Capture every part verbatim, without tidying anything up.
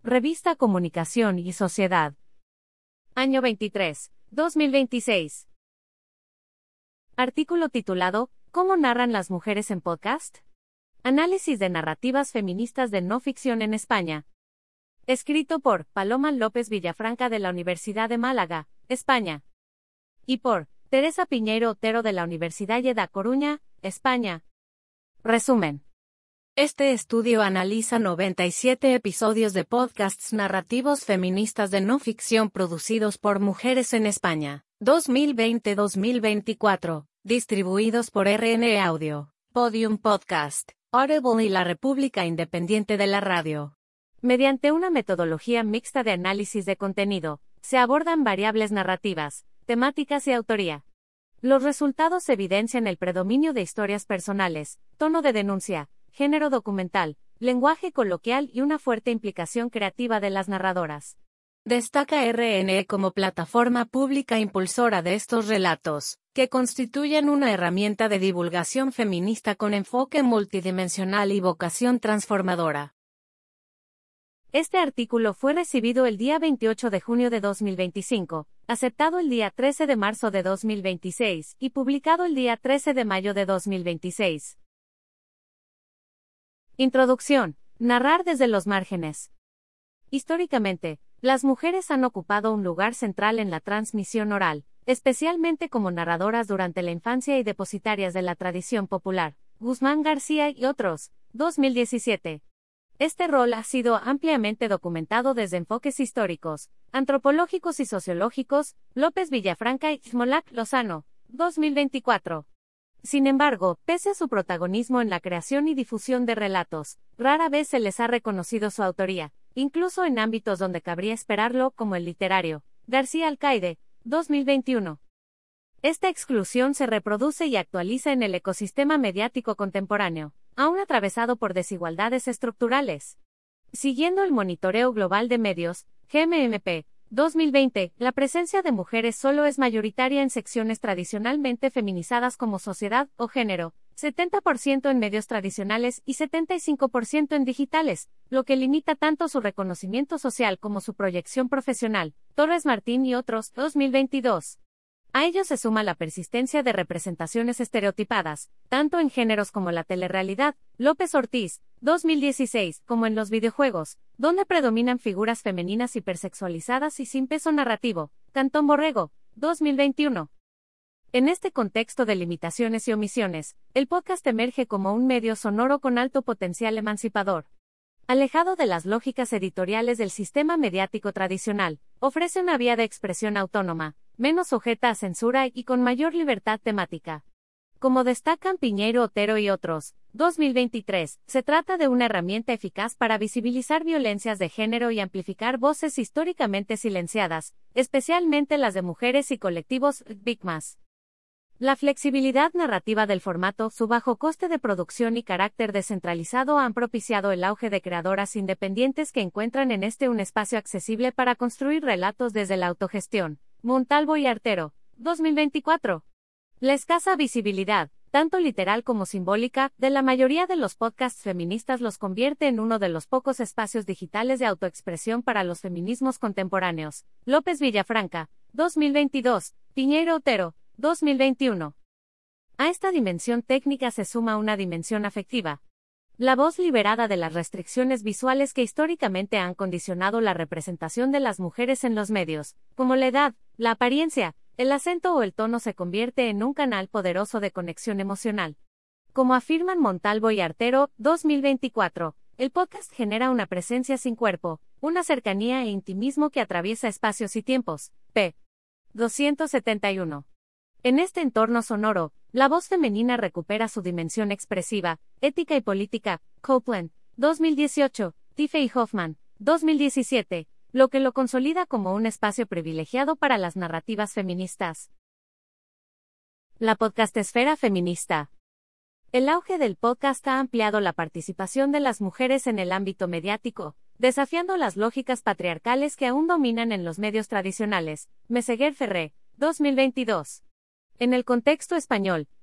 Revista Comunicación y Sociedad. Año veintitrés, dos mil veintiséis. Artículo titulado ¿Cómo narran las mujeres en podcast? Análisis de narrativas feministas de no ficción en España. Escrito por Paloma López Villafranca de la Universidad de Málaga, España. Y por Teresa Piñeiro Otero de la Universidad de Coruña, España. Resumen. Este estudio analiza noventa y siete episodios de podcasts narrativos feministas de no ficción producidos por mujeres en España, dos mil veinte a dos mil veinticuatro, distribuidos por R N E Audio, Podium Podcast, Audible y la República Independiente de la Radio. Mediante una metodología mixta de análisis de contenido, se abordan variables narrativas, temáticas y autoría. Los resultados evidencian el predominio de historias personales, tono de denuncia, género documental, lenguaje coloquial y una fuerte implicación creativa de las narradoras. Destaca R N E como plataforma pública impulsora de estos relatos, que constituyen una herramienta de divulgación feminista con enfoque multidimensional y vocación transformadora. Este artículo fue recibido el día veintiocho de junio de dos mil veinticinco, aceptado el día trece de marzo de dos mil veintiséis y publicado el día trece de mayo de dos mil veintiséis. Introducción. Narrar desde los márgenes. Históricamente, las mujeres han ocupado un lugar central en la transmisión oral, especialmente como narradoras durante la infancia y depositarias de la tradición popular. Guzmán García y otros, dos mil diecisiete. Este rol ha sido ampliamente documentado desde enfoques históricos, antropológicos y sociológicos. López Villafranca y Molac Lozano, dos mil veinticuatro. Sin embargo, pese a su protagonismo en la creación y difusión de relatos, rara vez se les ha reconocido su autoría, incluso en ámbitos donde cabría esperarlo, como el literario. García Alcaide, dos mil veintiuno. Esta exclusión se reproduce y actualiza en el ecosistema mediático contemporáneo, aún atravesado por desigualdades estructurales. Siguiendo el Monitoreo Global de Medios, G M M P, dos mil veinte, la presencia de mujeres solo es mayoritaria en secciones tradicionalmente feminizadas como sociedad o género, setenta por ciento en medios tradicionales y setenta y cinco por ciento en digitales, lo que limita tanto su reconocimiento social como su proyección profesional. Torres Martín y otros, dos mil veintidós. A ello se suma la persistencia de representaciones estereotipadas, tanto en géneros como la telerrealidad. López Ortiz, dos mil dieciséis, como en los videojuegos, donde predominan figuras femeninas hipersexualizadas y sin peso narrativo. Cantón Borrego, dos mil veintiuno. En este contexto de limitaciones y omisiones, el podcast emerge como un medio sonoro con alto potencial emancipador. Alejado de las lógicas editoriales del sistema mediático tradicional, ofrece una vía de expresión autónoma, menos sujeta a censura y con mayor libertad temática. Como destacan Piñeiro Otero y otros, dos mil veintitrés, se trata de una herramienta eficaz para visibilizar violencias de género y amplificar voces históricamente silenciadas, especialmente las de mujeres y colectivos víctimas. La flexibilidad narrativa del formato, su bajo coste de producción y carácter descentralizado han propiciado el auge de creadoras independientes que encuentran en este un espacio accesible para construir relatos desde la autogestión. Montalvo y Artero, dos mil veinticuatro. La escasa visibilidad, tanto literal como simbólica, de la mayoría de los podcasts feministas los convierte en uno de los pocos espacios digitales de autoexpresión para los feminismos contemporáneos. López Villafranca, dos mil veintidós, Piñeiro Otero, dos mil veintiuno. A esta dimensión técnica se suma una dimensión afectiva. La voz liberada de las restricciones visuales que históricamente han condicionado la representación de las mujeres en los medios, como la edad, la apariencia, el acento o el tono, se convierte en un canal poderoso de conexión emocional. Como afirman Montalvo y Artero, dos mil veinticuatro, el podcast genera una presencia sin cuerpo, una cercanía e intimismo que atraviesa espacios y tiempos. p. doscientos setenta y uno. En este entorno sonoro, la voz femenina recupera su dimensión expresiva, ética y política. Copeland, dos mil dieciocho, Tiffey y Hoffman, dos mil diecisiete, lo que lo consolida como un espacio privilegiado para las narrativas feministas. La podcastesfera feminista. El auge del podcast ha ampliado la participación de las mujeres en el ámbito mediático, desafiando las lógicas patriarcales que aún dominan en los medios tradicionales. Meseguer Ferré, dos mil veintidós. En el contexto español,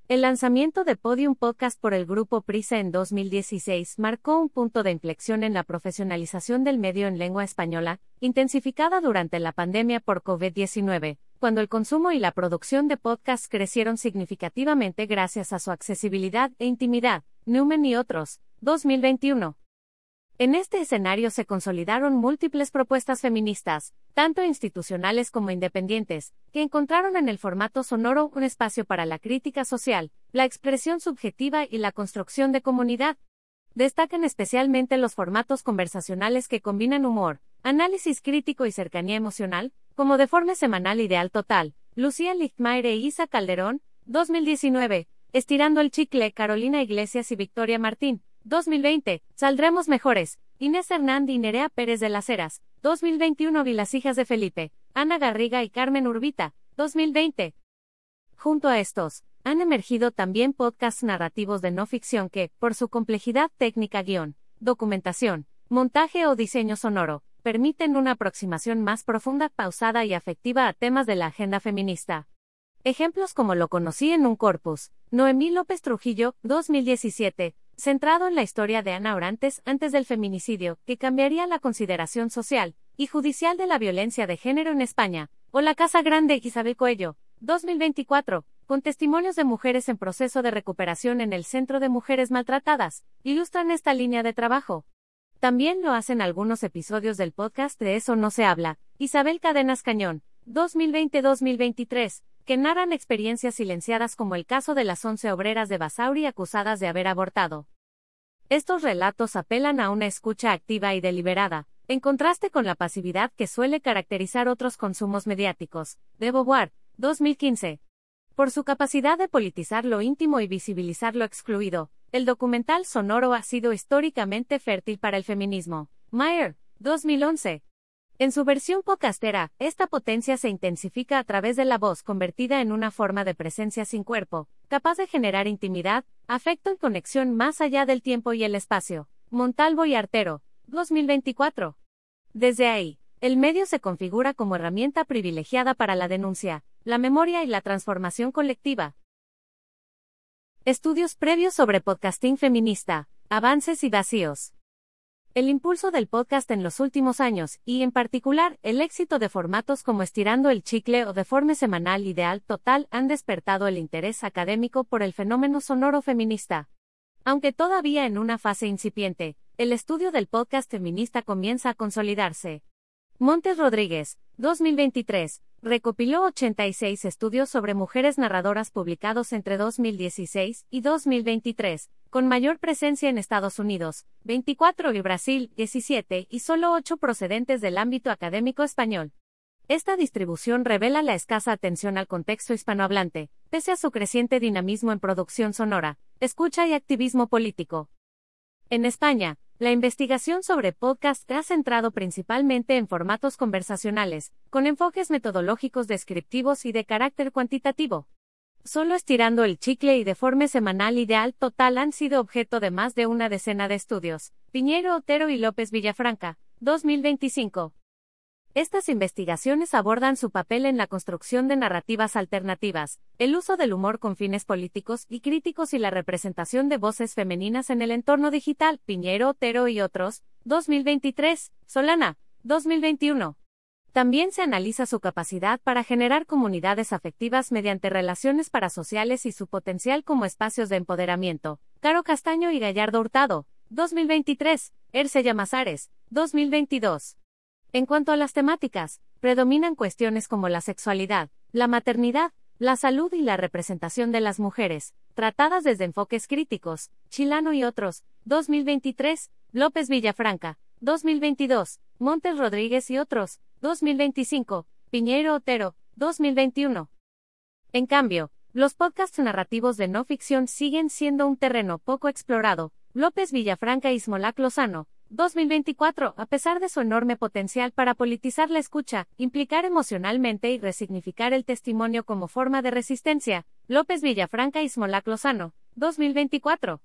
El lanzamiento de Podium Podcast por el grupo Prisa en dos mil dieciséis marcó un punto de inflexión en la profesionalización del medio en lengua española, intensificada durante la pandemia por COVID diecinueve, cuando el consumo y la producción de podcasts crecieron significativamente gracias a su accesibilidad e intimidad. Newman y otros, dos mil veintiuno. En este escenario se consolidaron múltiples propuestas feministas, tanto institucionales como independientes, que encontraron en el formato sonoro un espacio para la crítica social, la expresión subjetiva y la construcción de comunidad. Destacan especialmente los formatos conversacionales que combinan humor, análisis crítico y cercanía emocional, como Deforme Semanal Ideal Total, Lucía Lichtmayer e Isa Calderón, dos mil diecinueve, Estirando el Chicle, Carolina Iglesias y Victoria Martín, dos mil veinte, Saldremos Mejores, Inés Hernández y Nerea Pérez de las Heras, dos mil veintiuno y Las Hijas de Felipe, Ana Garriga y Carmen Urbita, dos mil veinte. Junto a estos, han emergido también podcasts narrativos de no ficción que, por su complejidad técnica guión, documentación, montaje o diseño sonoro, permiten una aproximación más profunda, pausada y afectiva a temas de la agenda feminista. Ejemplos como Lo conocí en un corpus, Noemí López Trujillo, dos mil diecisiete, centrado en la historia de Ana Orantes antes del feminicidio, que cambiaría la consideración social y judicial de la violencia de género en España, o La Casa Grande, Isabel Coello, dos mil veinticuatro, con testimonios de mujeres en proceso de recuperación en el Centro de Mujeres Maltratadas, ilustran esta línea de trabajo. También lo hacen algunos episodios del podcast De Eso No Se Habla, Isabel Cadenas Cañón, dos mil veinte a dos mil veintitrés, que narran experiencias silenciadas como el caso de las once obreras de Basauri acusadas de haber abortado. Estos relatos apelan a una escucha activa y deliberada, en contraste con la pasividad que suele caracterizar otros consumos mediáticos. De Beauvoir, dos mil quince. Por su capacidad de politizar lo íntimo y visibilizar lo excluido, el documental sonoro ha sido históricamente fértil para el feminismo. Mayer, dos mil once. En su versión podcastera, esta potencia se intensifica a través de la voz convertida en una forma de presencia sin cuerpo, capaz de generar intimidad, afecto y conexión más allá del tiempo y el espacio. Montalvo y Artero, dos mil veinticuatro. Desde ahí, el medio se configura como herramienta privilegiada para la denuncia, la memoria y la transformación colectiva. Estudios previos sobre podcasting feminista, avances y vacíos. El impulso del podcast en los últimos años, y en particular, el éxito de formatos como Estirando el Chicle o Deforme Semanal Ideal Total han despertado el interés académico por el fenómeno sonoro feminista. Aunque todavía en una fase incipiente, el estudio del podcast feminista comienza a consolidarse. Montes Rodríguez, dos mil veintitrés, recopiló ochenta y seis estudios sobre mujeres narradoras publicados entre dos mil dieciséis y dos mil veintitrés, con mayor presencia en Estados Unidos, veinticuatro y Brasil, diecisiete, y solo ocho procedentes del ámbito académico español. Esta distribución revela la escasa atención al contexto hispanohablante, pese a su creciente dinamismo en producción sonora, escucha y activismo político. En España, la investigación sobre podcast ha centrado principalmente en formatos conversacionales, con enfoques metodológicos descriptivos y de carácter cuantitativo. Solo Estirando el Chicle y Deforme Semanal Ideal Total han sido objeto de más de una decena de estudios. Piñero, Otero y López Villafranca, dos mil veinticinco. Estas investigaciones abordan su papel en la construcción de narrativas alternativas, el uso del humor con fines políticos y críticos y la representación de voces femeninas en el entorno digital. Piñero, Otero y otros, dos mil veintitrés, Solana, dos mil veintiuno. También se analiza su capacidad para generar comunidades afectivas mediante relaciones parasociales y su potencial como espacios de empoderamiento. Caro Castaño y Gallardo Hurtado, dos mil veintitrés, Erce Llamazares, dos mil veintidós. En cuanto a las temáticas, predominan cuestiones como la sexualidad, la maternidad, la salud y la representación de las mujeres, tratadas desde enfoques críticos. Chilano y otros, dos mil veintitrés, López Villafranca, dos mil veintidós, Montes Rodríguez y otros, dos mil veinticinco, Piñero Otero, dos mil veintiuno. En cambio, los podcasts narrativos de no ficción siguen siendo un terreno poco explorado. López Villafranca y Smolac Lozano, dos mil veinticuatro, a pesar de su enorme potencial para politizar la escucha, implicar emocionalmente y resignificar el testimonio como forma de resistencia. López Villafranca y Smolac Lozano, dos mil veinticuatro.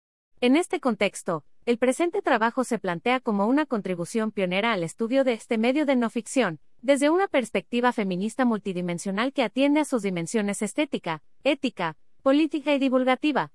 En este contexto, el presente trabajo se plantea como una contribución pionera al estudio de este medio de no ficción, desde una perspectiva feminista multidimensional que atiende a sus dimensiones estética, ética, política y divulgativa.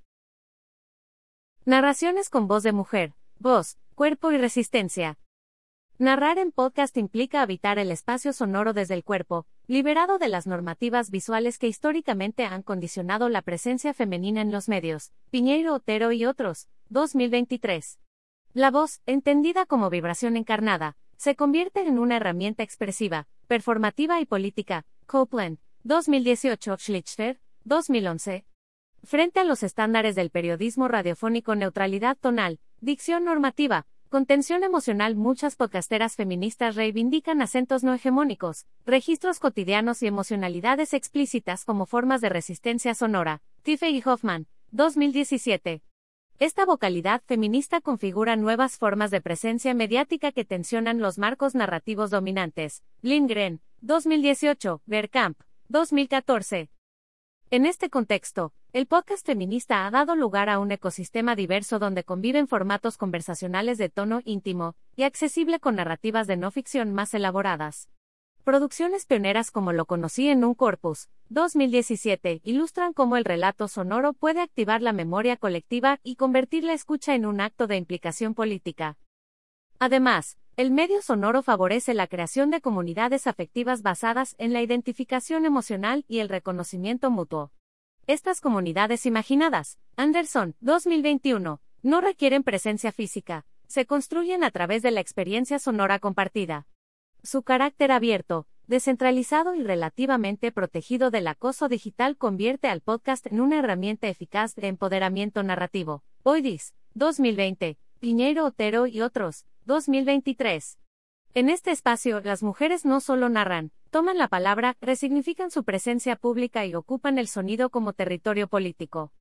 Narraciones con voz de mujer, voz, cuerpo y resistencia. Narrar en podcast implica habitar el espacio sonoro desde el cuerpo, liberado de las normativas visuales que históricamente han condicionado la presencia femenina en los medios. Piñeiro Otero y otros, dos mil veintitrés. La voz, entendida como vibración encarnada, se convierte en una herramienta expresiva, performativa y política. Copeland, dos mil dieciocho, Schlichter, dos mil once. Frente a los estándares del periodismo radiofónico, neutralidad tonal, dicción normativa, contención emocional, muchas podcasteras feministas reivindican acentos no hegemónicos, registros cotidianos y emocionalidades explícitas como formas de resistencia sonora. Tiffey y Hoffman, dos mil diecisiete. Esta vocalidad feminista configura nuevas formas de presencia mediática que tensionan los marcos narrativos dominantes. Lindgren, dos mil dieciocho, Verkamp, dos mil catorce. En este contexto, el podcast feminista ha dado lugar a un ecosistema diverso donde conviven formatos conversacionales de tono íntimo y accesible con narrativas de no ficción más elaboradas. Producciones pioneras como Lo conocí en un corpus, dos mil diecisiete, ilustran cómo el relato sonoro puede activar la memoria colectiva y convertir la escucha en un acto de implicación política. Además, el medio sonoro favorece la creación de comunidades afectivas basadas en la identificación emocional y el reconocimiento mutuo. Estas comunidades imaginadas, Anderson, dos mil veintiuno, no requieren presencia física, se construyen a través de la experiencia sonora compartida. Su carácter abierto, descentralizado y relativamente protegido del acoso digital convierte al podcast en una herramienta eficaz de empoderamiento narrativo. Oidis, dos mil veinte, Piñeiro Otero y otros, dos mil veintitrés. En este espacio, las mujeres no solo narran, toman la palabra, resignifican su presencia pública y ocupan el sonido como territorio político.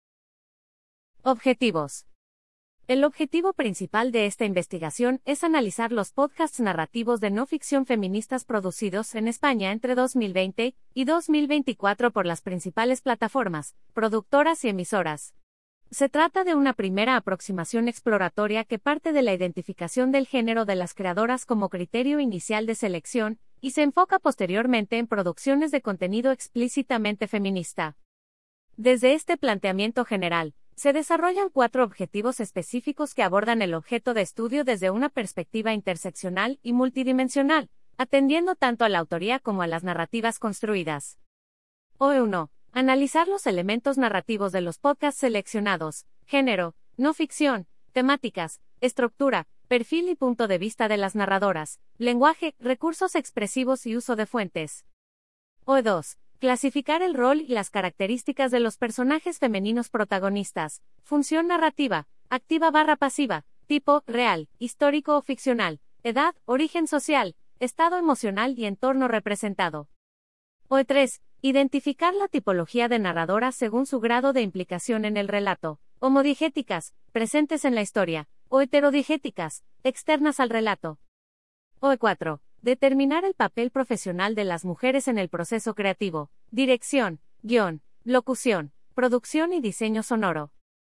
Objetivos. El objetivo principal de esta investigación es analizar los podcasts narrativos de no ficción feministas producidos en España entre dos mil veinte y dos mil veinticuatro por las principales plataformas, productoras y emisoras. Se trata de una primera aproximación exploratoria que parte de la identificación del género de las creadoras como criterio inicial de selección, y se enfoca posteriormente en producciones de contenido explícitamente feminista. Desde este planteamiento general, se desarrollan cuatro objetivos específicos que abordan el objeto de estudio desde una perspectiva interseccional y multidimensional, atendiendo tanto a la autoría como a las narrativas construidas. O uno. Analizar los elementos narrativos de los podcasts seleccionados: género, no ficción, temáticas, estructura, perfil y punto de vista de las narradoras, lenguaje, recursos expresivos y uso de fuentes. O dos. Clasificar el rol y las características de los personajes femeninos protagonistas: función narrativa, activa barra pasiva, tipo, real, histórico o ficcional, edad, origen social, estado emocional y entorno representado. O tres. Identificar la tipología de narradora según su grado de implicación en el relato: homodigéticas, presentes en la historia, o heterodigéticas, externas al relato. O cuatro. Determinar el papel profesional de las mujeres en el proceso creativo: dirección, guión, locución, producción y diseño sonoro.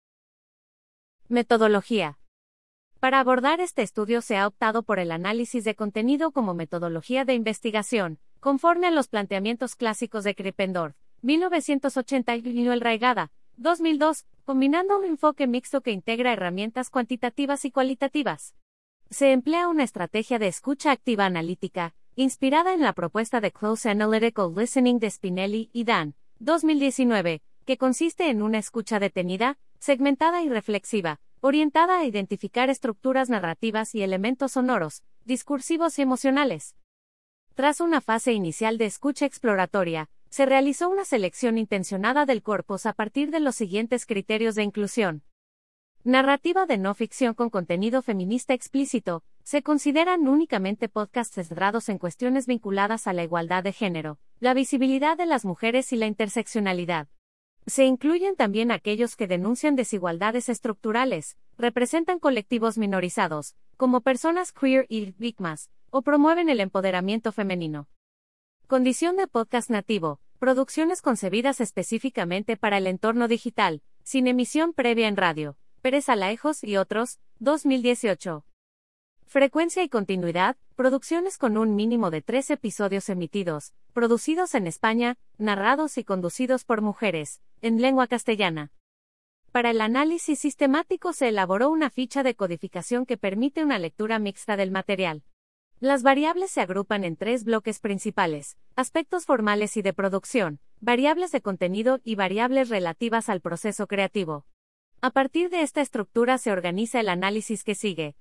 Metodología. Para abordar este estudio se ha optado por el análisis de contenido como metodología de investigación, conforme a los planteamientos clásicos de Krippendorf, mil novecientos ochenta y Noel Raigada, dos mil dos, combinando un enfoque mixto que integra herramientas cuantitativas y cualitativas. Se emplea una estrategia de escucha activa analítica, inspirada en la propuesta de Close Analytical Listening de Spinelli y Dan, dos mil diecinueve, que consiste en una escucha detenida, segmentada y reflexiva, orientada a identificar estructuras narrativas y elementos sonoros, discursivos y emocionales. Tras una fase inicial de escucha exploratoria, se realizó una selección intencionada del corpus a partir de los siguientes criterios de inclusión. Narrativa de no ficción con contenido feminista explícito: se consideran únicamente podcasts centrados en cuestiones vinculadas a la igualdad de género, la visibilidad de las mujeres y la interseccionalidad. Se incluyen también aquellos que denuncian desigualdades estructurales, representan colectivos minorizados, como personas queer y víctimas, o promueven el empoderamiento femenino. Condición de podcast nativo: producciones concebidas específicamente para el entorno digital, sin emisión previa en radio. Pérez Alajos y otros, dos mil dieciocho. Frecuencia y continuidad: producciones con un mínimo de tres episodios emitidos, producidos en España, narrados y conducidos por mujeres, en lengua castellana. Para el análisis sistemático se elaboró una ficha de codificación que permite una lectura mixta del material. Las variables se agrupan en tres bloques principales: aspectos formales y de producción, variables de contenido y variables relativas al proceso creativo. A partir de esta estructura se organiza el análisis que sigue.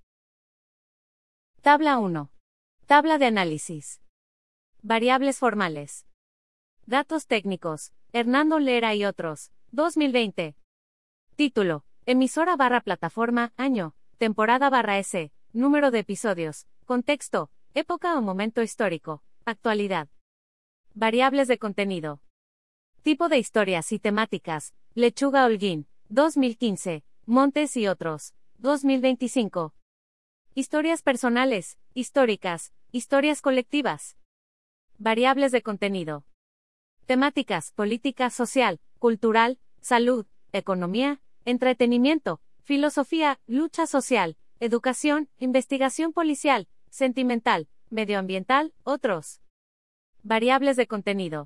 Tabla uno. Tabla de análisis. Variables formales. Datos técnicos, Hernando Lera y otros, dos mil veinte. Título: emisora barra plataforma, año, temporada barra S, número de episodios, contexto, época o momento histórico, actualidad. Variables de contenido. Tipo de historias y temáticas, Lechuga Holguín, dos mil quince, Montes y otros, dos mil veinticinco. Historias personales, históricas, historias colectivas. Variables de contenido. Temáticas: política social, cultural, salud, economía, entretenimiento, filosofía, lucha social, educación, investigación policial, sentimental, medioambiental, otros. Variables de contenido.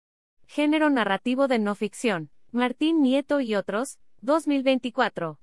Género narrativo de no ficción, Martín Nieto y otros, dos mil veinticuatro.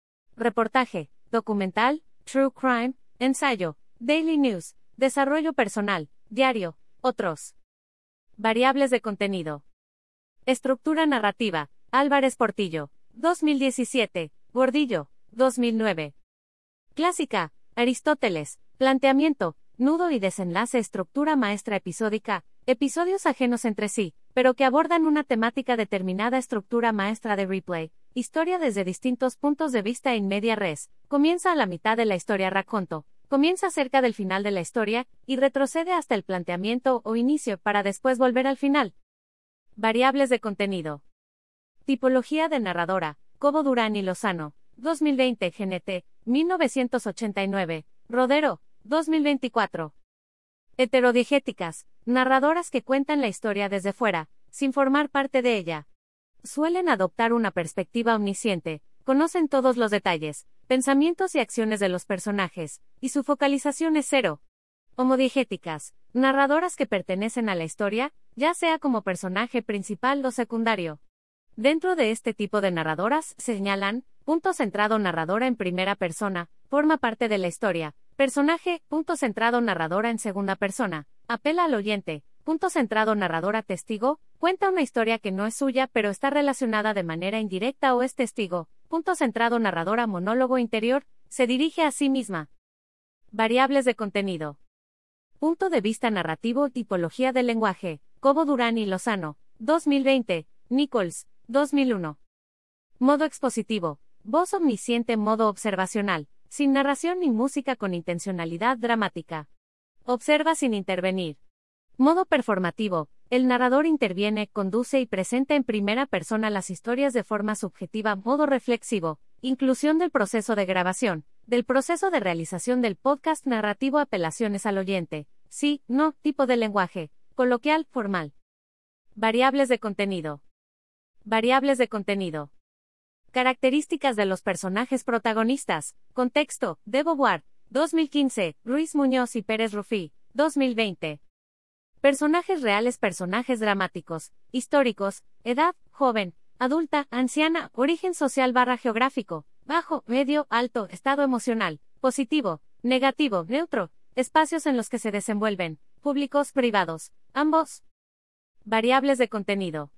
Reportaje, documental, true crime, ensayo, daily news, desarrollo personal, diario, otros. Variables de contenido. Estructura narrativa, Álvarez Portillo, dos mil diecisiete, Gordillo, dos mil nueve. Clásica, Aristóteles, planteamiento, nudo y desenlace. Estructura maestra episódica, episodios ajenos entre sí, pero que abordan una temática determinada. Estructura maestra de replay, historia desde distintos puntos de vista in media res, comienza a la mitad de la historia raconto, comienza cerca del final de la historia, y retrocede hasta el planteamiento o inicio para después volver al final. Variables de contenido. Tipología de narradora, Cobo Durán y Lozano, dos mil veinte. G N T, mil novecientos ochenta y nueve, Rodero, dos mil veinticuatro. Heterodigéticas, narradoras que cuentan la historia desde fuera, sin formar parte de ella. Suelen adoptar una perspectiva omnisciente, conocen todos los detalles, pensamientos y acciones de los personajes, y su focalización es cero. Homodigéticas, narradoras que pertenecen a la historia, ya sea como personaje principal o secundario. Dentro de este tipo de narradoras, señalan: punto centrado narradora en primera persona, forma parte de la historia; personaje, punto centrado narradora en segunda persona, apela al oyente; punto centrado narradora testigo, cuenta una historia que no es suya pero está relacionada de manera indirecta o es testigo; punto centrado narradora monólogo interior, se dirige a sí misma. Variables de contenido. Punto de vista narrativo, tipología del lenguaje, Cobo Durán y Lozano, dos mil veinte, Nichols, dos mil uno. Modo expositivo, voz omnisciente. Modo observacional, sin narración ni música con intencionalidad dramática. Observa sin intervenir. Modo performativo, el narrador interviene, conduce y presenta en primera persona las historias de forma subjetiva. Modo reflexivo, inclusión del proceso de grabación, del proceso de realización del podcast narrativo. Apelaciones al oyente, sí, no, tipo de lenguaje, coloquial, formal. Variables de contenido. Variables de contenido. Características de los personajes protagonistas, contexto, de Beauvoir, dos mil quince, Ruiz Muñoz y Pérez Rufí, dos mil veinte. Personajes reales, personajes dramáticos, históricos, edad, joven, adulta, anciana, origen social barra geográfico, bajo, medio, alto, estado emocional, positivo, negativo, neutro, espacios en los que se desenvuelven, públicos, privados, ambos. Variables de contenido.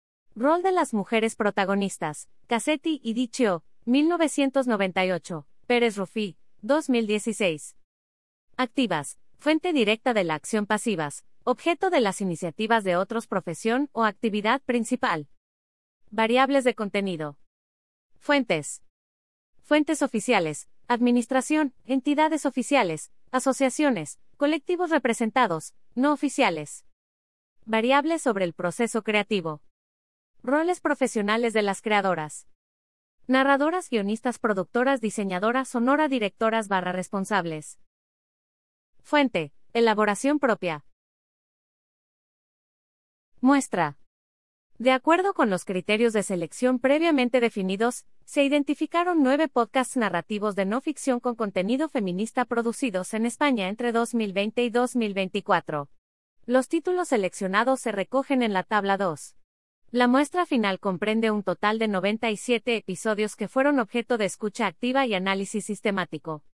Rol de las mujeres protagonistas, Cassetti y Dichio, mil novecientos noventa y ocho, Pérez Rufí, dos mil dieciséis. Activas, fuente directa de la acción; pasivas, objeto de las iniciativas de otros; profesión o actividad principal. Variables de contenido. Fuentes. Fuentes oficiales, administración, entidades oficiales, asociaciones, colectivos representados, no oficiales. Variables sobre el proceso creativo. Roles profesionales de las creadoras. Narradoras, guionistas, productoras, diseñadoras sonora, directoras barra responsables. Fuente, elaboración propia. Muestra. De acuerdo con los criterios de selección previamente definidos, se identificaron nueve podcasts narrativos de no ficción con contenido feminista producidos en España entre dos mil veinte y dos mil veinticuatro. Los títulos seleccionados se recogen en la tabla dos. La muestra final comprende un total de noventa y siete episodios que fueron objeto de escucha activa y análisis sistemático.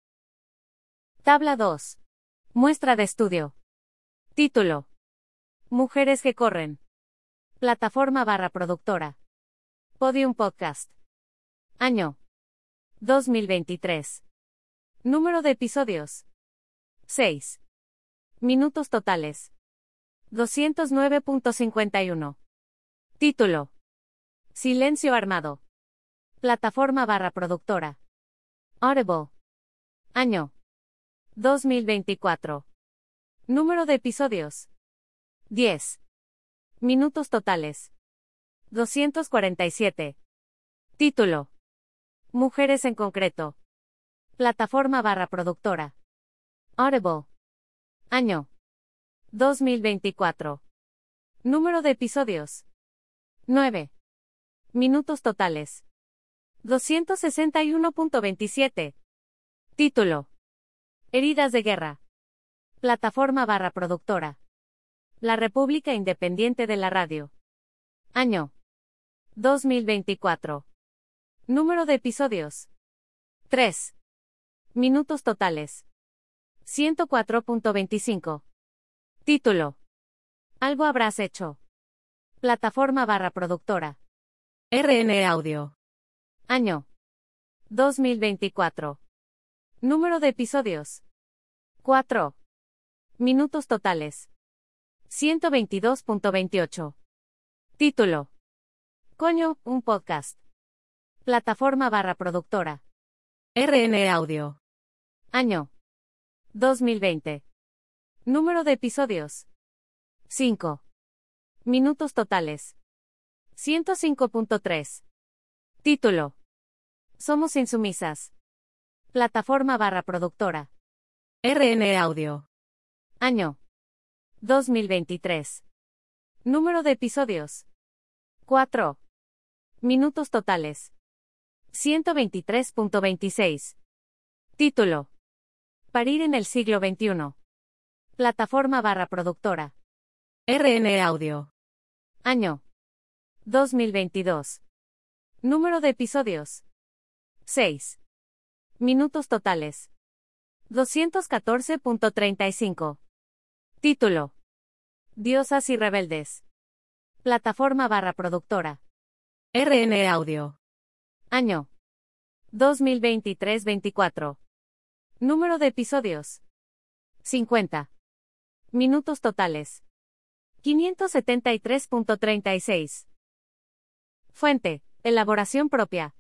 Tabla dos. Muestra de estudio. Título: Mujeres que corren. Plataforma barra productora. Podium Podcast. Año: dos mil veintitrés. Número de episodios: seis. Minutos totales: doscientos nueve punto cincuenta y uno. Título: Silencio armado. Plataforma barra productora. Audible. Año: dos mil veinticuatro. Número de episodios: diez. Minutos totales: doscientos cuarenta y siete. Título: Mujeres en concreto. Plataforma barra productora. Audible. Año: dos mil veinticuatro. Número de episodios: nueve. Minutos totales: doscientos sesenta y uno punto veintisiete. Título: Heridas de guerra. Plataforma barra productora. La República Independiente de la Radio. Año: dos mil veinticuatro. Número de episodios: tres. Minutos totales: ciento cuatro punto veinticinco. Título: Algo habrás hecho. Plataforma barra productora. R N Audio. Año: dos mil veinticuatro. Número de episodios: cuatro. Minutos totales: ciento veintidós punto veintiocho. Título: Coño, un podcast. Plataforma barra productora. R N Audio. Año: dos mil veinte. Número de episodios: cinco. Minutos totales: ciento cinco punto tres. Título: Somos insumisas. Plataforma barra productora. R N Audio. Año: dos mil veintitrés. Número de episodios: cuatro. Minutos totales: ciento veintitrés punto veintiséis. Título: Parir en el siglo veintiuno. Plataforma barra productora. R N Audio. Año: dos mil veintidós. Número de episodios: seis. Minutos totales: doscientos catorce punto treinta y cinco. Título: Diosas y rebeldes. Plataforma barra productora. R N Audio. Año: dos mil veintitrés veinticuatro. Número de episodios: cincuenta. Minutos totales: quinientos setenta y tres punto treinta y seis. Fuente: elaboración propia.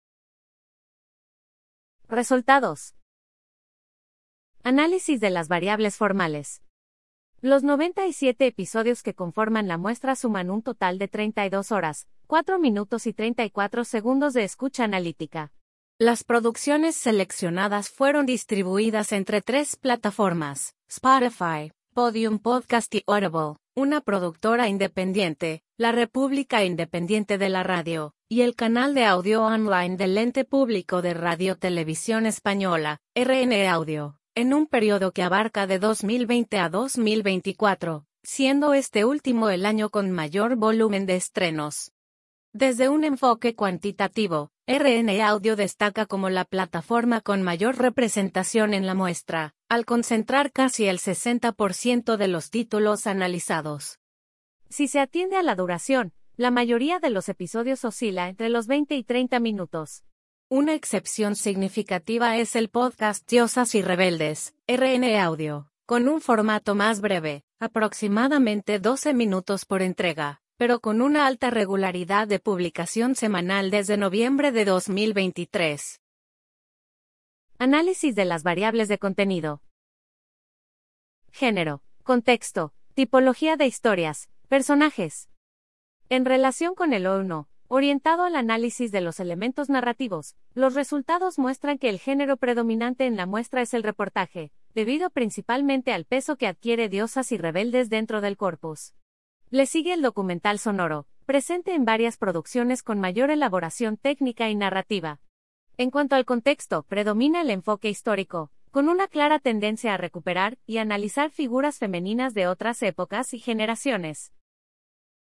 Resultados. Análisis de las variables formales. Los noventa y siete episodios que conforman la muestra suman un total de treinta y dos horas, cuatro minutos y treinta y cuatro segundos de escucha analítica. Las producciones seleccionadas fueron distribuidas entre tres plataformas: Spotify, Podium Podcast y Audible, una productora independiente, la República Independiente de la Radio, y el canal de audio online del Ente Público de Radio Televisión Española, R N Audio, en un periodo que abarca de dos mil veinte a dos mil veinticuatro, siendo este último el año con mayor volumen de estrenos. Desde un enfoque cuantitativo, R N Audio destaca como la plataforma con mayor representación en la muestra, al concentrar casi el sesenta por ciento de los títulos analizados. Si se atiende a la duración, la mayoría de los episodios oscila entre los veinte y treinta minutos. Una excepción significativa es el podcast Diosas y Rebeldes, R N Audio, con un formato más breve, aproximadamente doce minutos por entrega, pero con una alta regularidad de publicación semanal desde noviembre de dos mil veintitrés. Análisis de las variables de contenido. Género, contexto, tipología de historias, personajes. En relación con el O uno, orientado al análisis de los elementos narrativos, los resultados muestran que el género predominante en la muestra es el reportaje, debido principalmente al peso que adquiere Diosas y Rebeldes dentro del corpus. Le sigue el documental sonoro, presente en varias producciones con mayor elaboración técnica y narrativa. En cuanto al contexto, predomina el enfoque histórico, con una clara tendencia a recuperar y analizar figuras femeninas de otras épocas y generaciones.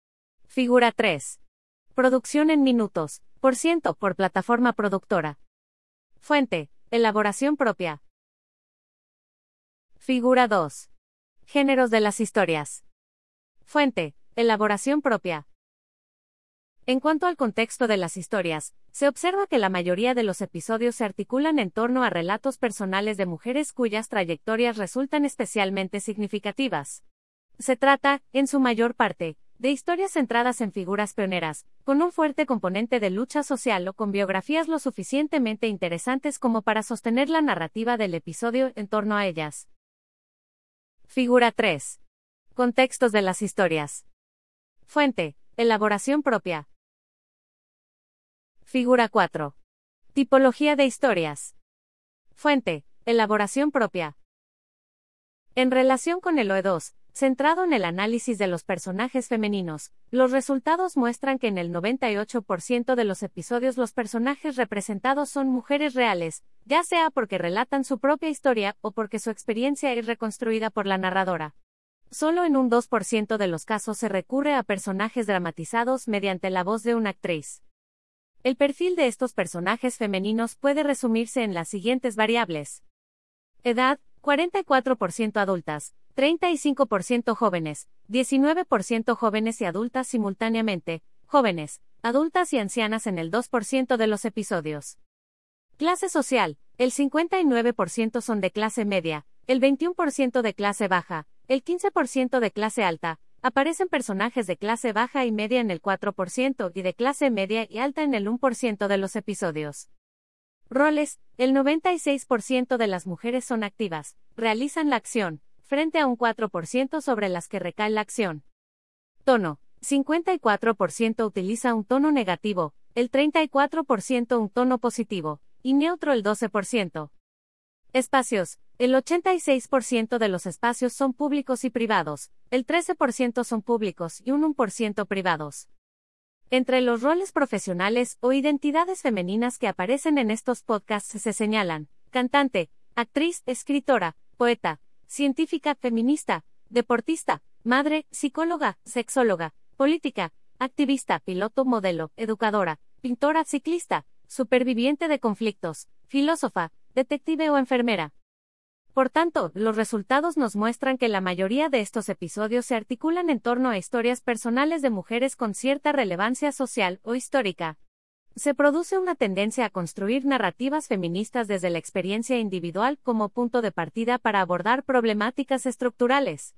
Figura tres. Producción en minutos, por ciento por plataforma productora. Fuente, elaboración propia. Figura dos. Géneros de las historias. Fuente, elaboración propia. En cuanto al contexto de las historias, se observa que la mayoría de los episodios se articulan en torno a relatos personales de mujeres cuyas trayectorias resultan especialmente significativas. Se trata, en su mayor parte, de historias centradas en figuras pioneras, con un fuerte componente de lucha social o con biografías lo suficientemente interesantes como para sostener la narrativa del episodio en torno a ellas. Figura tres. Contextos de las historias. Fuente, elaboración propia. Figura cuatro. Tipología de historias. Fuente, elaboración propia. En relación con el O E dos, centrado en el análisis de los personajes femeninos, los resultados muestran que en el noventa y ocho por ciento de los episodios los personajes representados son mujeres reales, ya sea porque relatan su propia historia o porque su experiencia es reconstruida por la narradora. Solo en un dos por ciento de los casos se recurre a personajes dramatizados mediante la voz de una actriz. El perfil de estos personajes femeninos puede resumirse en las siguientes variables. Edad, cuarenta y cuatro por ciento adultas, treinta y cinco por ciento jóvenes, diecinueve por ciento jóvenes y adultas simultáneamente, jóvenes, adultas y ancianas en el dos por ciento de los episodios. Clase social, el cincuenta y nueve por ciento son de clase media, el veintiuno por ciento de clase baja, el quince por ciento de clase alta, aparecen personajes de clase baja y media en el cuatro por ciento y de clase media y alta en el uno por ciento de los episodios. Roles, el noventa y seis por ciento de las mujeres son activas, realizan la acción, frente a un cuatro por ciento sobre las que recae la acción. Tono, cincuenta y cuatro por ciento utiliza un tono negativo, el treinta y cuatro por ciento un tono positivo, y neutro el doce por ciento. Espacios, el ochenta y seis por ciento de los espacios son públicos y privados, el trece por ciento son públicos y un uno por ciento privados. Entre los roles profesionales o identidades femeninas que aparecen en estos podcasts se señalan: cantante, actriz, escritora, poeta, científica, feminista, deportista, madre, psicóloga, sexóloga, política, activista, piloto, modelo, educadora, pintora, ciclista, superviviente de conflictos, filósofa, detective o enfermera. Por tanto, los resultados nos muestran que la mayoría de estos episodios se articulan en torno a historias personales de mujeres con cierta relevancia social o histórica. Se produce una tendencia a construir narrativas feministas desde la experiencia individual como punto de partida para abordar problemáticas estructurales.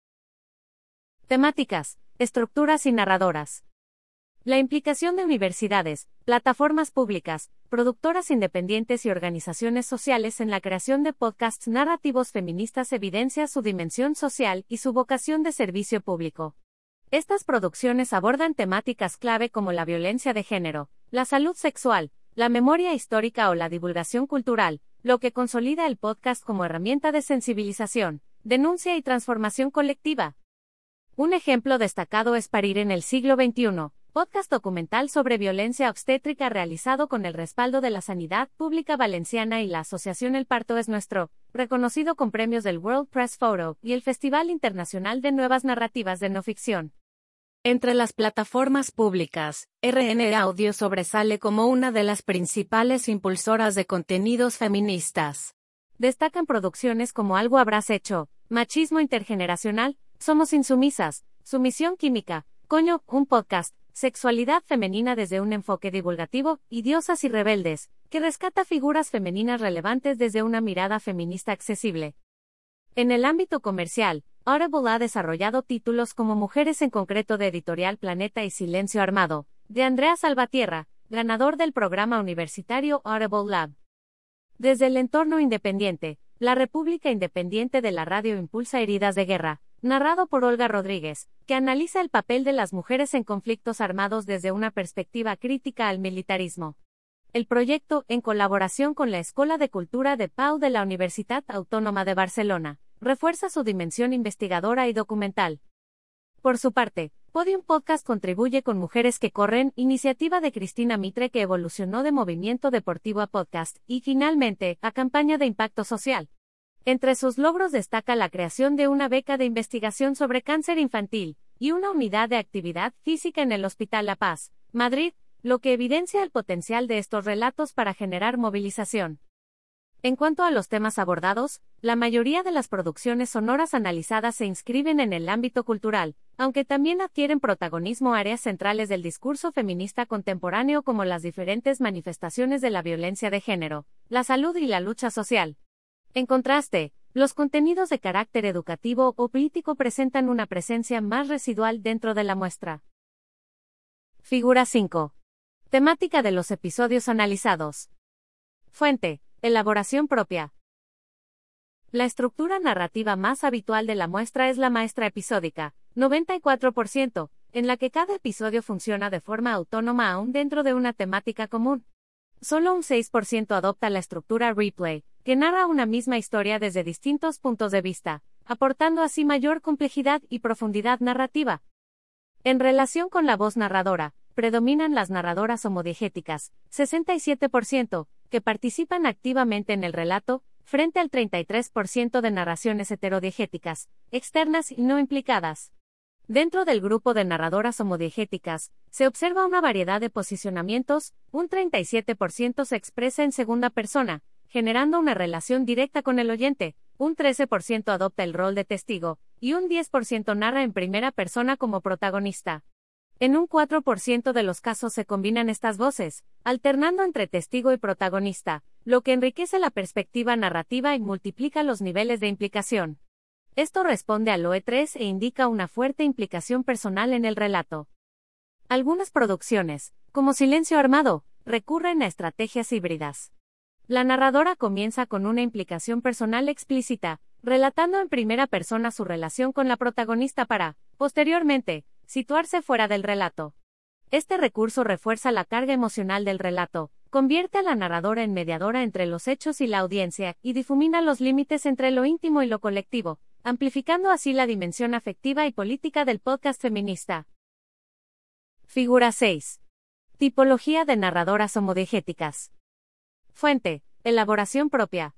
Temáticas, estructuras y narradoras. La implicación de universidades, plataformas públicas, productoras independientes y organizaciones sociales en la creación de podcasts narrativos feministas evidencia su dimensión social y su vocación de servicio público. Estas producciones abordan temáticas clave como la violencia de género, la salud sexual, la memoria histórica o la divulgación cultural, lo que consolida el podcast como herramienta de sensibilización, denuncia y transformación colectiva. Un ejemplo destacado es Parir en el siglo veintiuno, podcast documental sobre violencia obstétrica realizado con el respaldo de la Sanidad Pública Valenciana y la Asociación El Parto es Nuestro, reconocido con premios del World Press Photo y el Festival Internacional de Nuevas Narrativas de No Ficción. Entre las plataformas públicas, R N Audio sobresale como una de las principales impulsoras de contenidos feministas. Destacan producciones como Algo habrás hecho, Machismo intergeneracional, Somos insumisas, Sumisión química, Coño, un podcast, Sexualidad femenina desde un enfoque divulgativo, y Diosas y rebeldes, que rescata figuras femeninas relevantes desde una mirada feminista accesible. En el ámbito comercial, Audible ha desarrollado títulos como Mujeres en concreto de Editorial Planeta y Silencio Armado, de Andrea Salvatierra, ganador del programa universitario Audible Lab. Desde el entorno independiente, La República Independiente de la Radio impulsa Heridas de Guerra, narrado por Olga Rodríguez, que analiza el papel de las mujeres en conflictos armados desde una perspectiva crítica al militarismo. El proyecto, en colaboración con la Escuela de Cultura de Pau de la Universitat Autónoma de Barcelona, refuerza su dimensión investigadora y documental. Por su parte, Podium Podcast contribuye con Mujeres que Corren, iniciativa de Cristina Mitre que evolucionó de movimiento deportivo a podcast, y finalmente, a campaña de impacto social. Entre sus logros destaca la creación de una beca de investigación sobre cáncer infantil, y una unidad de actividad física en el Hospital La Paz, Madrid, lo que evidencia el potencial de estos relatos para generar movilización. En cuanto a los temas abordados, la mayoría de las producciones sonoras analizadas se inscriben en el ámbito cultural, aunque también adquieren protagonismo áreas centrales del discurso feminista contemporáneo como las diferentes manifestaciones de la violencia de género, la salud y la lucha social. En contraste, los contenidos de carácter educativo o político presentan una presencia más residual dentro de la muestra. Figura cinco. Temática de los episodios analizados. Fuente: elaboración propia. La estructura narrativa más habitual de la muestra es la maestra episódica, noventa y cuatro por ciento, en la que cada episodio funciona de forma autónoma aún dentro de una temática común. Solo un seis por ciento adopta la estructura replay, que narra una misma historia desde distintos puntos de vista, aportando así mayor complejidad y profundidad narrativa. En relación con la voz narradora, predominan las narradoras homodiegéticas, sesenta y siete por ciento, que participan activamente en el relato, frente al treinta y tres por ciento de narraciones heterodiegéticas, externas y no implicadas. Dentro del grupo de narradoras homodiegéticas, se observa una variedad de posicionamientos, un treinta y siete por ciento se expresa en segunda persona, generando una relación directa con el oyente, un trece por ciento adopta el rol de testigo, y un diez por ciento narra en primera persona como protagonista. En un cuatro por ciento de los casos se combinan estas voces, alternando entre testigo y protagonista, lo que enriquece la perspectiva narrativa y multiplica los niveles de implicación. Esto responde al O E tres e indica una fuerte implicación personal en el relato. Algunas producciones, como Silencio Armado, recurren a estrategias híbridas. La narradora comienza con una implicación personal explícita, relatando en primera persona su relación con la protagonista para, posteriormente, situarse fuera del relato. Este recurso refuerza la carga emocional del relato, convierte a la narradora en mediadora entre los hechos y la audiencia, y difumina los límites entre lo íntimo y lo colectivo, amplificando así la dimensión afectiva y política del podcast feminista. Figura seis. Tipología de narradoras homodiegéticas. Fuente: elaboración propia.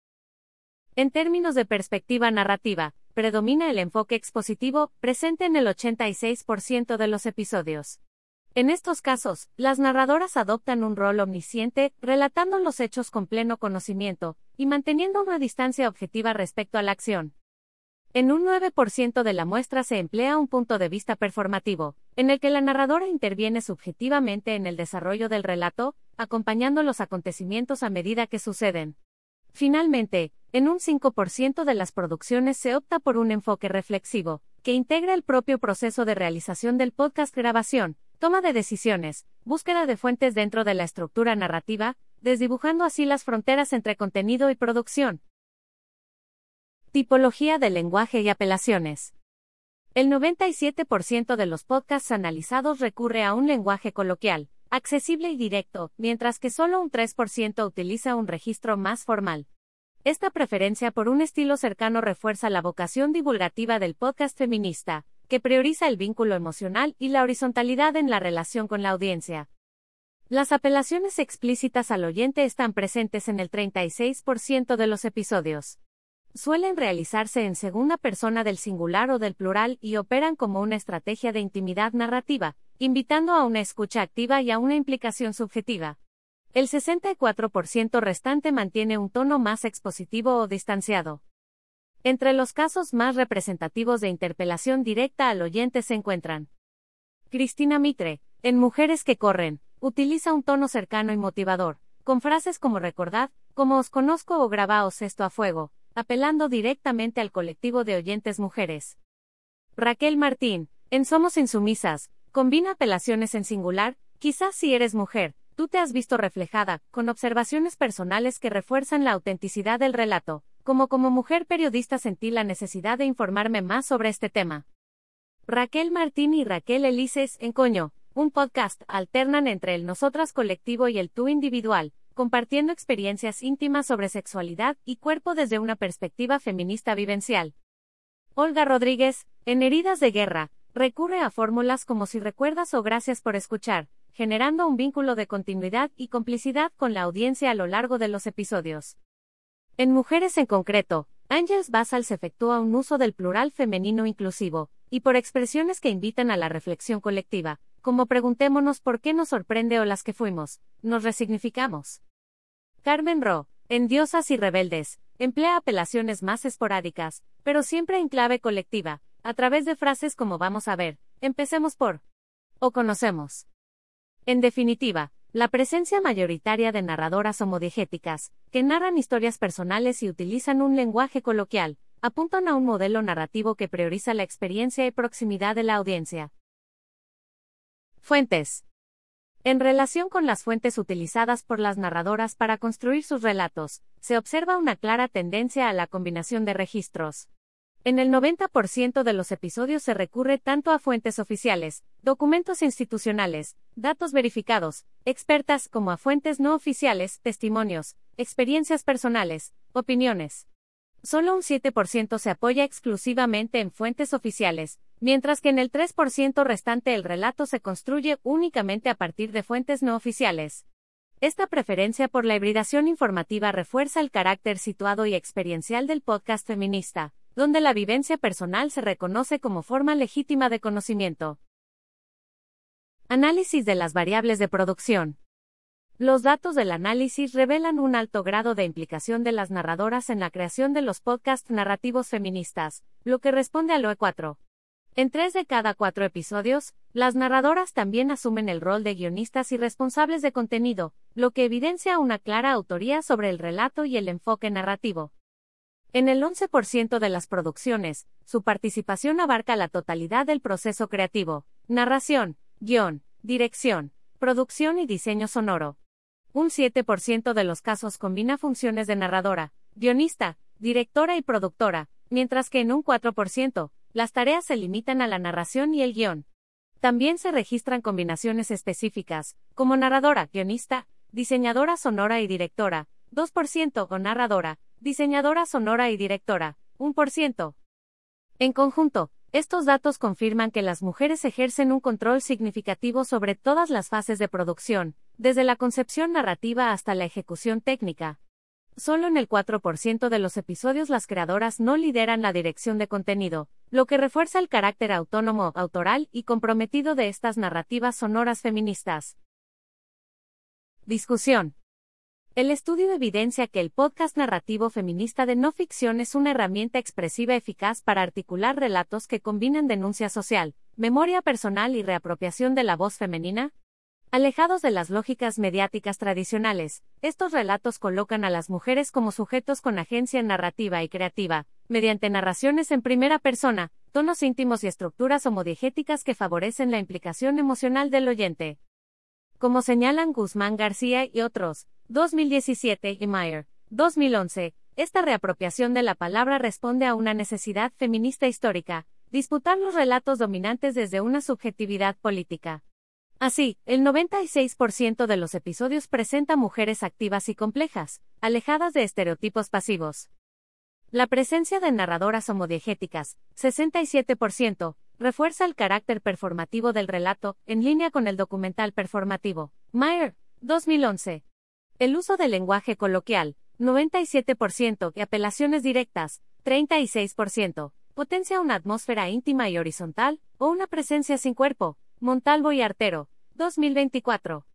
En términos de perspectiva narrativa, predomina el enfoque expositivo, presente en el ochenta y seis por ciento de los episodios. En estos casos, las narradoras adoptan un rol omnisciente, relatando los hechos con pleno conocimiento, y manteniendo una distancia objetiva respecto a la acción. En un nueve por ciento de la muestra se emplea un punto de vista performativo, en el que la narradora interviene subjetivamente en el desarrollo del relato, acompañando los acontecimientos a medida que suceden. Finalmente, en un cinco por ciento de las producciones se opta por un enfoque reflexivo, que integra el propio proceso de realización del podcast: grabación, toma de decisiones, búsqueda de fuentes dentro de la estructura narrativa, desdibujando así las fronteras entre contenido y producción. Tipología de lenguaje y apelaciones. El noventa y siete por ciento de los podcasts analizados recurre a un lenguaje coloquial, accesible y directo, mientras que solo un tres por ciento utiliza un registro más formal. Esta preferencia por un estilo cercano refuerza la vocación divulgativa del podcast feminista, que prioriza el vínculo emocional y la horizontalidad en la relación con la audiencia. Las apelaciones explícitas al oyente están presentes en el treinta y seis por ciento de los episodios. Suelen realizarse en segunda persona del singular o del plural y operan como una estrategia de intimidad narrativa, invitando a una escucha activa y a una implicación subjetiva. El sesenta y cuatro por ciento restante mantiene un tono más expositivo o distanciado. Entre los casos más representativos de interpelación directa al oyente se encuentran: Cristina Mitre, en Mujeres que corren, utiliza un tono cercano y motivador, con frases como recordad, como os conozco o grabaos esto a fuego, apelando directamente al colectivo de oyentes mujeres. Raquel Martín, en Somos Insumisas, combina apelaciones en singular, quizás si eres mujer, tú te has visto reflejada, con observaciones personales que refuerzan la autenticidad del relato, como como mujer periodista sentí la necesidad de informarme más sobre este tema. Raquel Martín y Raquel Elises, en Coño, un podcast, alternan entre el nosotras colectivo y el tú individual, compartiendo experiencias íntimas sobre sexualidad y cuerpo desde una perspectiva feminista vivencial. Olga Rodríguez, en Heridas de Guerra, recurre a fórmulas como si recuerdas o gracias por escuchar, generando un vínculo de continuidad y complicidad con la audiencia a lo largo de los episodios. En Mujeres en concreto, Ángeles Basals efectúa un uso del plural femenino inclusivo, y por expresiones que invitan a la reflexión colectiva, como preguntémonos por qué nos sorprende o las que fuimos, nos resignificamos. Carmen Ro, en Diosas y Rebeldes, emplea apelaciones más esporádicas, pero siempre en clave colectiva, a través de frases como vamos a ver, empecemos por, o conocemos. En definitiva, la presencia mayoritaria de narradoras homodiegéticas, que narran historias personales y utilizan un lenguaje coloquial, apuntan a un modelo narrativo que prioriza la experiencia y proximidad de la audiencia. Fuentes. En relación con las fuentes utilizadas por las narradoras para construir sus relatos, se observa una clara tendencia a la combinación de registros. En el noventa por ciento de los episodios se recurre tanto a fuentes oficiales, documentos institucionales, datos verificados, expertas, como a fuentes no oficiales, testimonios, experiencias personales, opiniones. Solo un siete por ciento se apoya exclusivamente en fuentes oficiales, mientras que en el tres por ciento restante el relato se construye únicamente a partir de fuentes no oficiales. Esta preferencia por la hibridación informativa refuerza el carácter situado y experiencial del podcast feminista, donde la vivencia personal se reconoce como forma legítima de conocimiento. Análisis de las variables de producción. Los datos del análisis revelan un alto grado de implicación de las narradoras en la creación de los podcasts narrativos feministas, lo que responde al O E cuatro. En tres de cada cuatro episodios, las narradoras también asumen el rol de guionistas y responsables de contenido, lo que evidencia una clara autoría sobre el relato y el enfoque narrativo. En el once por ciento de las producciones, su participación abarca la totalidad del proceso creativo: narración, guión, dirección, producción y diseño sonoro. Un siete por ciento de los casos combina funciones de narradora, guionista, directora y productora, mientras que en un cuatro por ciento, las tareas se limitan a la narración y el guión. También se registran combinaciones específicas, como narradora, guionista, diseñadora sonora y directora, dos por ciento, o narradora, diseñadora sonora y directora, uno por ciento. En conjunto, estos datos confirman que las mujeres ejercen un control significativo sobre todas las fases de producción, desde la concepción narrativa hasta la ejecución técnica. Solo en el cuatro por ciento de los episodios las creadoras no lideran la dirección de contenido, lo que refuerza el carácter autónomo, autoral y comprometido de estas narrativas sonoras feministas. Discusión. El estudio evidencia que el podcast narrativo feminista de no ficción es una herramienta expresiva eficaz para articular relatos que combinan denuncia social, memoria personal y reapropiación de la voz femenina. Alejados de las lógicas mediáticas tradicionales, estos relatos colocan a las mujeres como sujetos con agencia narrativa y creativa, mediante narraciones en primera persona, tonos íntimos y estructuras homodiegéticas que favorecen la implicación emocional del oyente. Como señalan Guzmán García y otros, dos mil diecisiete y Meyer, dos mil once, esta reapropiación de la palabra responde a una necesidad feminista histórica: disputar los relatos dominantes desde una subjetividad política. Así, el noventa y seis por ciento de los episodios presenta mujeres activas y complejas, alejadas de estereotipos pasivos. La presencia de narradoras homodiegéticas, sesenta y siete por ciento, refuerza el carácter performativo del relato, en línea con el documental performativo. Meyer, dos mil once. El uso del lenguaje coloquial, noventa y siete por ciento, y apelaciones directas, treinta y seis por ciento, potencia una atmósfera íntima y horizontal, o una presencia sin cuerpo. Montalvo y Artero, dos mil veinticuatro.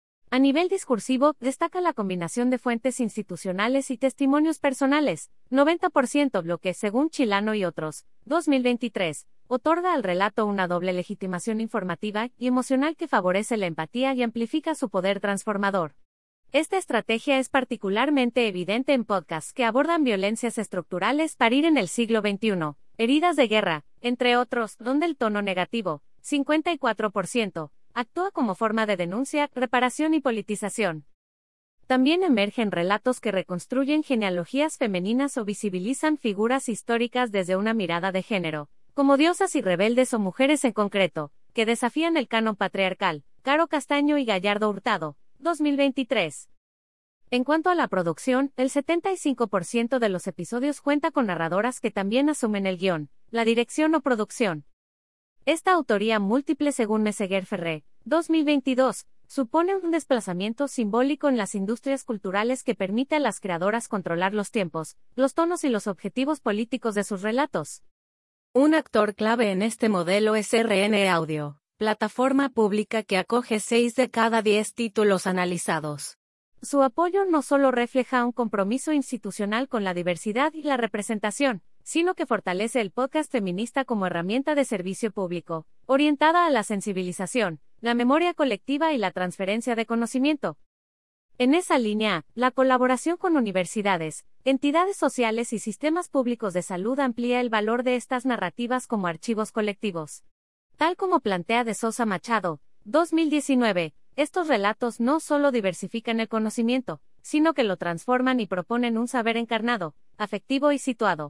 A nivel discursivo, destaca la combinación de fuentes institucionales y testimonios personales, noventa por ciento, lo que, según Chilano y otros, dos mil veintitrés, otorga al relato una doble legitimación informativa y emocional que favorece la empatía y amplifica su poder transformador. Esta estrategia es particularmente evidente en podcasts que abordan violencias estructurales parir en el siglo veintiuno, heridas de guerra, entre otros, donde el tono negativo, cincuenta y cuatro por ciento, actúa como forma de denuncia, reparación y politización. También emergen relatos que reconstruyen genealogías femeninas o visibilizan figuras históricas desde una mirada de género, como Diosas y Rebeldes o Mujeres en concreto, que desafían el canon patriarcal. Caro Castaño y Gallardo Hurtado, dos mil veintitrés. En cuanto a la producción, el setenta y cinco por ciento de los episodios cuenta con narradoras que también asumen el guión, la dirección o producción. Esta autoría múltiple, según Meseguer Ferré, dos mil veintidós, supone un desplazamiento simbólico en las industrias culturales que permite a las creadoras controlar los tiempos, los tonos y los objetivos políticos de sus relatos. Un actor clave en este modelo es R N Audio, plataforma pública que acoge seis de cada diez títulos analizados. Su apoyo no solo refleja un compromiso institucional con la diversidad y la representación, sino que fortalece el podcast feminista como herramienta de servicio público, orientada a la sensibilización, la memoria colectiva y la transferencia de conocimiento. En esa línea, la colaboración con universidades, entidades sociales y sistemas públicos de salud amplía el valor de estas narrativas como archivos colectivos. Tal como plantea de Sosa Machado, dos mil diecinueve, estos relatos no solo diversifican el conocimiento, sino que lo transforman y proponen un saber encarnado, afectivo y situado.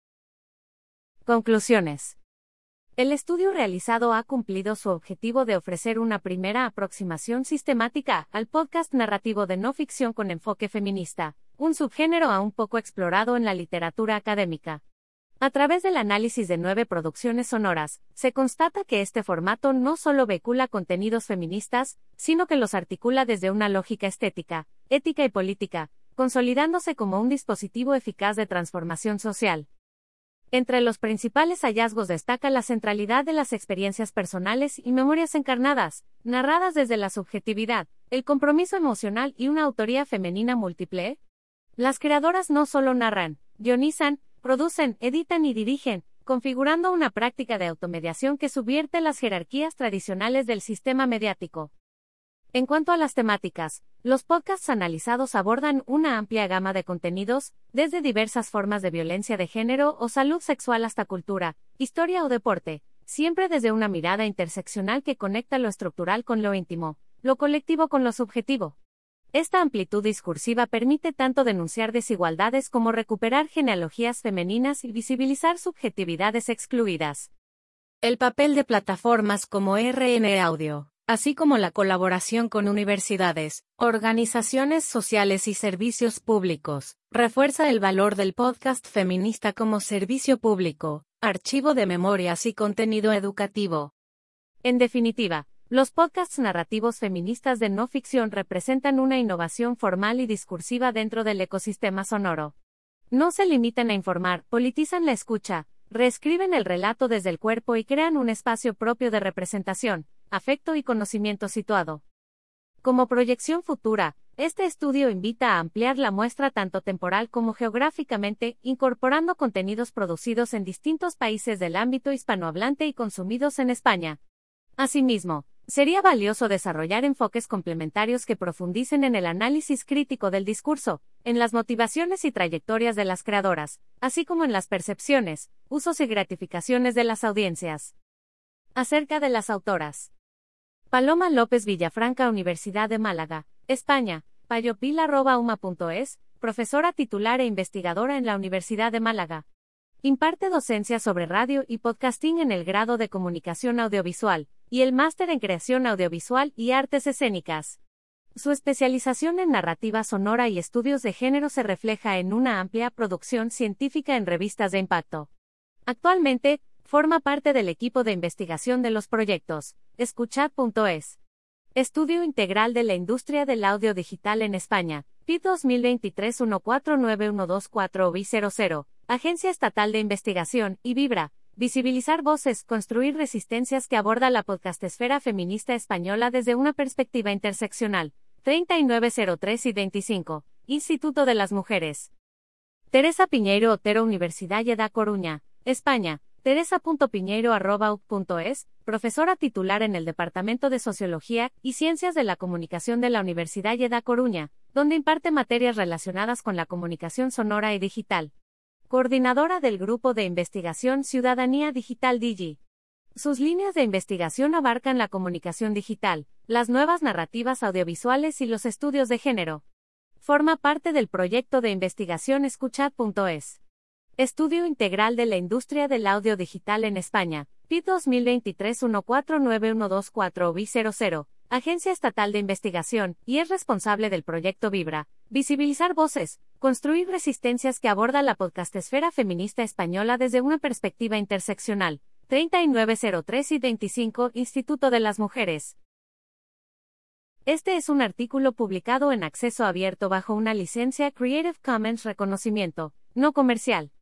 Conclusiones. El estudio realizado ha cumplido su objetivo de ofrecer una primera aproximación sistemática al podcast narrativo de no ficción con enfoque feminista, un subgénero aún poco explorado en la literatura académica. A través del análisis de nueve producciones sonoras, se constata que este formato no solo vehicula contenidos feministas, sino que los articula desde una lógica estética, ética y política, consolidándose como un dispositivo eficaz de transformación social. Entre los principales hallazgos destaca la centralidad de las experiencias personales y memorias encarnadas, narradas desde la subjetividad, el compromiso emocional y una autoría femenina múltiple. Las creadoras no solo narran, guionizan, producen, editan y dirigen, configurando una práctica de automediación que subvierte las jerarquías tradicionales del sistema mediático. En cuanto a las temáticas, los podcasts analizados abordan una amplia gama de contenidos, desde diversas formas de violencia de género o salud sexual hasta cultura, historia o deporte, siempre desde una mirada interseccional que conecta lo estructural con lo íntimo, lo colectivo con lo subjetivo. Esta amplitud discursiva permite tanto denunciar desigualdades como recuperar genealogías femeninas y visibilizar subjetividades excluidas. El papel de plataformas como R N Audio, así como la colaboración con universidades, organizaciones sociales y servicios públicos, refuerza el valor del podcast feminista como servicio público, archivo de memorias y contenido educativo. En definitiva, los podcasts narrativos feministas de no ficción representan una innovación formal y discursiva dentro del ecosistema sonoro. No se limitan a informar, politizan la escucha, reescriben el relato desde el cuerpo y crean un espacio propio de representación, afecto y conocimiento situado. Como proyección futura, este estudio invita a ampliar la muestra tanto temporal como geográficamente, incorporando contenidos producidos en distintos países del ámbito hispanohablante y consumidos en España. Asimismo, sería valioso desarrollar enfoques complementarios que profundicen en el análisis crítico del discurso, en las motivaciones y trayectorias de las creadoras, así como en las percepciones, usos y gratificaciones de las audiencias. Acerca de las autoras. Paloma López Villafranca, Universidad de Málaga, España, payopil arroba uma punto es, profesora titular e investigadora en la Universidad de Málaga. Imparte docencia sobre radio y podcasting en el grado de Comunicación Audiovisual, y el máster en Creación Audiovisual y Artes Escénicas. Su especialización en narrativa sonora y estudios de género se refleja en una amplia producción científica en revistas de impacto. Actualmente, forma parte del equipo de investigación de los proyectos Escuchad punto es. Estudio Integral de la Industria del Audio Digital en España, P I dos mil veintitrés uno cuatro nueve uno dos cuatro O B I cero cero, Agencia Estatal de Investigación, y Vibra, Visibilizar Voces, Construir Resistencias, que aborda la podcastesfera feminista española desde una perspectiva interseccional, treinta y nueve cero tres y veinticinco, Instituto de las Mujeres. Teresa Piñeiro Otero, Universidad Lleida Coruña, España, teresa punto piñeiro arroba u c punto es, profesora titular en el Departamento de Sociología y Ciencias de la Comunicación de la Universidad Lleida Coruña, donde imparte materias relacionadas con la comunicación sonora y digital. Coordinadora del Grupo de Investigación Ciudadanía Digital Digi. Sus líneas de investigación abarcan la comunicación digital, las nuevas narrativas audiovisuales y los estudios de género. Forma parte del proyecto de investigación Escuchad punto es. Estudio Integral de la Industria del Audio Digital en España, P I dos mil veintitrés uno cuatro nueve uno dos cuatro O B I cero cero, Agencia Estatal de Investigación, y es responsable del proyecto Vibra, Visibilizar Voces, Construir Resistencias, que aborda la podcastesfera feminista española desde una perspectiva interseccional, treinta y nueve cero tres y veinticinco, Instituto de las Mujeres. Este es un artículo publicado en acceso abierto bajo una licencia Creative Commons reconocimiento, no comercial.